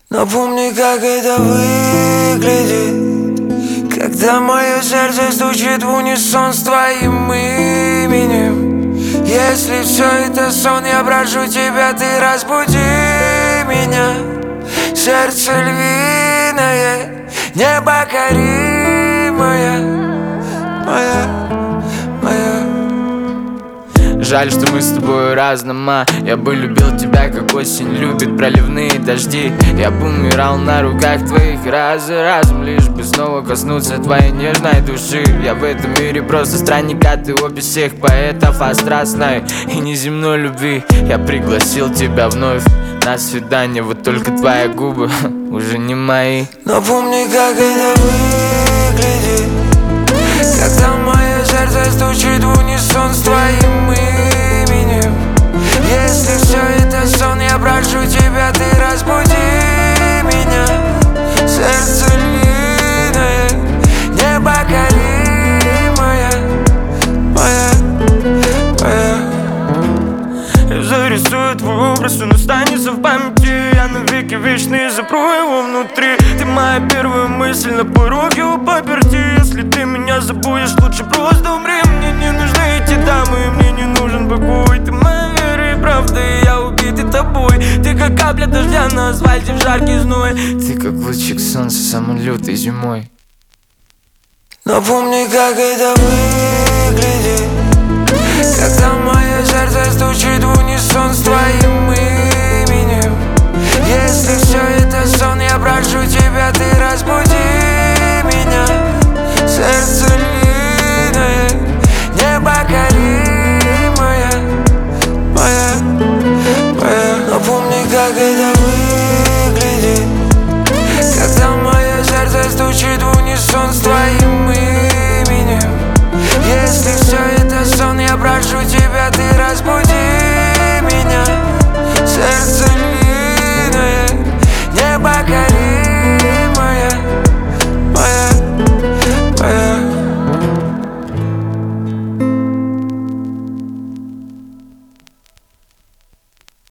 Но помни, как это выглядит, когда мое сердце стучит в унисон с твоим именем. Если все это сон, я прошу тебя, ты разбуди меня. Сердце львиное, непокоримое, моя. Жаль, что мы с тобой разнома. Я бы любил тебя, как осень любит проливные дожди. Я бы умирал на руках твоих раз за разом, лишь бы снова коснуться твоей нежной души. Я в этом мире просто странник, а ты опись всех поэтов о страстной и неземной любви. Я пригласил тебя вновь на свидание, вот только твои губы уже не мои. Но помни, как это выглядит, когда мое сердце стучит в унисон с твоим именем. Если все это сон, я прошу тебя, ты разбуди меня. Сердце львиное, непокоримое, моя. Я зарисую твой образ, он останется в памяти. Я навеки вечный запру его внутри. Ты моя первая мысль на пороге у паперти. Если ты меня забудешь, лучше просто умри. Мне не нужны эти дамы, мне не нужен покой. Ты моя вера и правда, и я убитый тобой. Ты как капля дождя на асфальте в жаркий зной. Ты как лучик солнца самой лютой зимой. Но помни, как это выглядит, когда мое сердце стучит в унисон с твоим именем. Если все это сон, я прошу тебя, ты разбуди меня. Сердце львиное, непокоримое, моя. Но помни, как это выглядит,